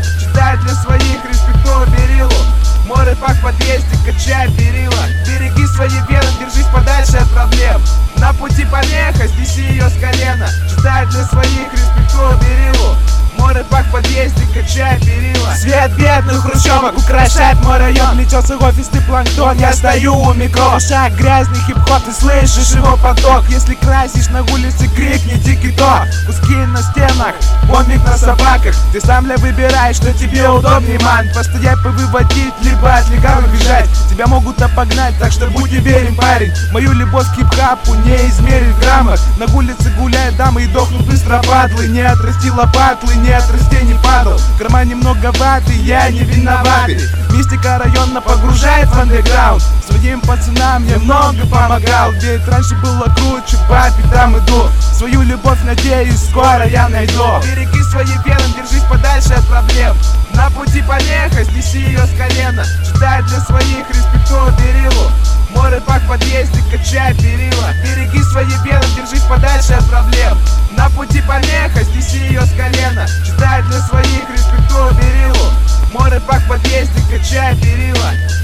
читай для своих, респектуй берилу. Море пак в подъезде, качай перила. Береги свои вены, держись подальше от проблем. На пути помеха, снеси ее с колена. Читай для своих, респектуй берилу. Море пак в подъезде, качай перила. Свет бедных хрущевок украшает мой район. Плетется офисный планктон, я стою у микро. Шаг грязный хип-хоп, ты слышишь его поток. Если красишь на улице, крикни тики-то. Куски на стенах, бомбик на собаках. Ты сам ли выбираешь, что тебе удобней, ман? Постоять, повыводить, либо от легавых бежать. Тебя могут обогнать, так что будь уверен, парень. Мою любовь к хип-хапу не измерить в граммах. На улице гуляют дамы и дохнут быстро падлы. Не отрастила патлы, не от растений падал. В кармане много ваты, я не виноватый. Мистика района погружает в андеграунд. Своим пацанам я много помогал. Ведь раньше было круче, по пятам иду. Свою любовь, надеюсь, скоро я найду. Береги свои вены, держись подальше от проблем. На пути помеха, снеси ее с колена. Читай для своих, респектуй берилу. Море пак в подъезде, качай перила. Береги свои вены, держись подальше от проблем. На пути помеха, снеси ее с колена. Читай для своих, респектуй берилу. Море пак в подъезде, качай перила.